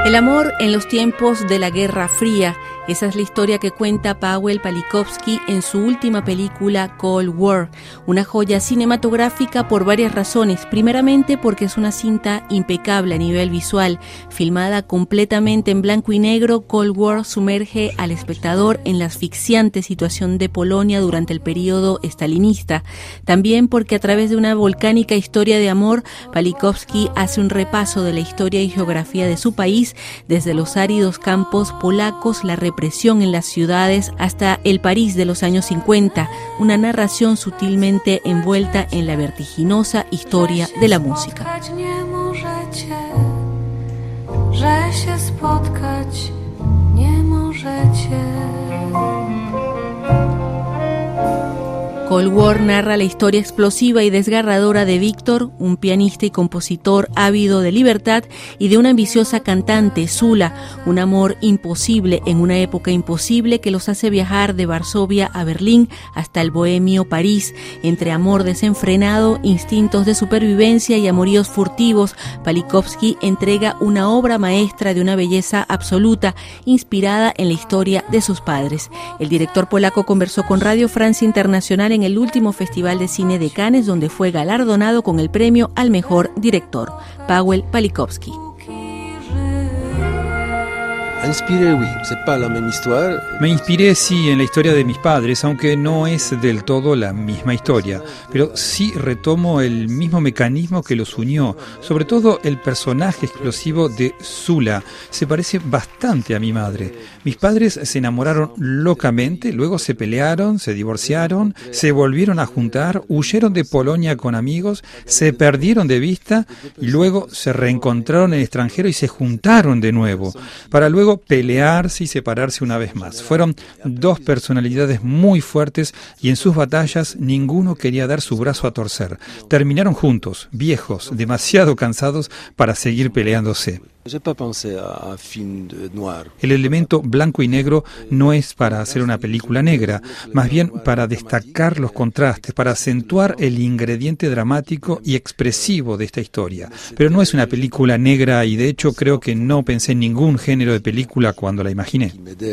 El amor en los tiempos de la Guerra Fría. Esa es la historia que cuenta Pawel Pawlikowski en su última película Cold War, una joya cinematográfica por varias razones. Primeramente porque es una cinta impecable a nivel visual, filmada completamente en blanco y negro. Cold War sumerge al espectador en la asfixiante situación de Polonia durante el periodo estalinista. También porque a través de una volcánica historia de amor, Pawlikowski hace un repaso de la historia y geografía de su país, desde los áridos campos polacos, la represión en las ciudades, hasta el París de los años 50, una narración sutilmente envuelta en la vertiginosa historia de la música. Cold War narra la historia explosiva y desgarradora de Víctor, un pianista y compositor ávido de libertad, y de una ambiciosa cantante, Zula, un amor imposible en una época imposible que los hace viajar de Varsovia a Berlín hasta el bohemio París. Entre amor desenfrenado, instintos de supervivencia y amoríos furtivos, Pawlikowski entrega una obra maestra de una belleza absoluta, inspirada en la historia de sus padres. El director polaco conversó con Radio Francia Internacional en el último Festival de Cine de Cannes, donde fue galardonado con el premio al mejor director. Pawel Pawlikowski. Me inspiré, sí, en la historia de mis padres, aunque no es del todo la misma historia, pero sí retomo el mismo mecanismo que los unió. Sobre todo el personaje explosivo de Zula se parece bastante a mi madre. Mis padres se enamoraron locamente, luego se pelearon, se divorciaron, se volvieron a juntar, huyeron de Polonia con amigos, se perdieron de vista y luego se reencontraron en el extranjero y se juntaron de nuevo, para luego pelearse y separarse una vez más. Fueron dos personalidades muy fuertes y en sus batallas ninguno quería dar su brazo a torcer. Terminaron juntos, viejos, demasiado cansados para seguir peleándose. El elemento blanco y negro no es para hacer una película negra, más bien para destacar los contrastes, para acentuar el ingrediente dramático y expresivo de esta historia. Pero no es una película negra y de hecho creo que no pensé en ningún género de película cuando la imaginé.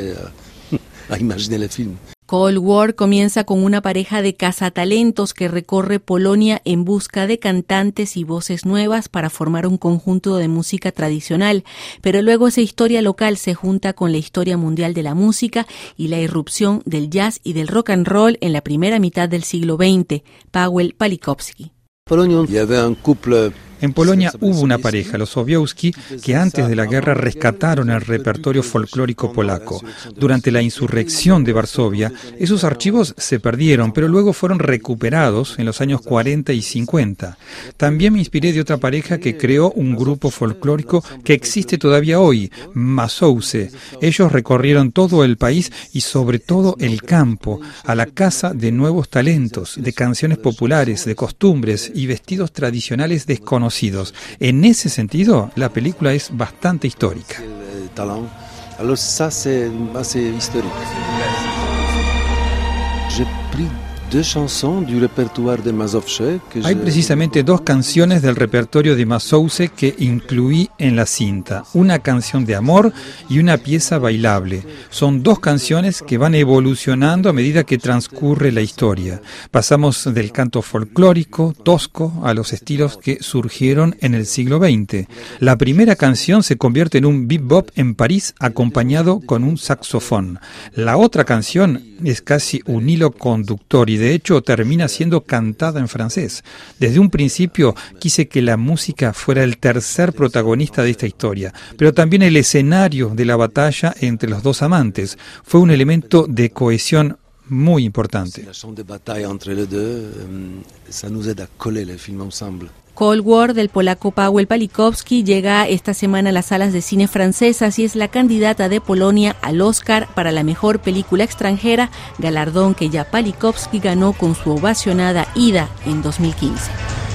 Cold War comienza con una pareja de cazatalentos que recorre Polonia en busca de cantantes y voces nuevas para formar un conjunto de música tradicional, pero luego esa historia local se junta con la historia mundial de la música y la irrupción del jazz y del rock and roll en la primera mitad del siglo XX. Pawel Pawlikowski. En Polonia hubo una pareja, los Sowiowski, que antes de la guerra rescataron el repertorio folclórico polaco. Durante la insurrección de Varsovia, esos archivos se perdieron, pero luego fueron recuperados en los años 40 y 50. También me inspiré de otra pareja que creó un grupo folclórico que existe todavía hoy, Mazowsze. Ellos recorrieron todo el país y sobre todo el campo, a la caza de nuevos talentos, de canciones populares, de costumbres y vestidos tradicionales desconocidos. En ese sentido, la película es bastante histórica. Hay precisamente dos canciones del repertorio de Mazowsze que incluí en la cinta, una canción de amor y una pieza bailable. Son dos canciones que van evolucionando a medida que transcurre la historia. Pasamos del canto folclórico, tosco, a los estilos que surgieron en el siglo XX. La primera canción se convierte en un bebop en París acompañado con un saxofón. La otra canción es casi un hilo conductor y de hecho termina siendo cantada en francés. Desde un principio quise que la música fuera el tercer protagonista de esta historia, pero también el escenario de la batalla entre los dos amantes. Fue un elemento de cohesión muy importante. Cold War del polaco Pawel Pawlikowski llega esta semana a las salas de cine francesas y es la candidata de Polonia al Oscar para la mejor película extranjera, galardón que ya Pawlikowski ganó con su ovacionada Ida en 2015.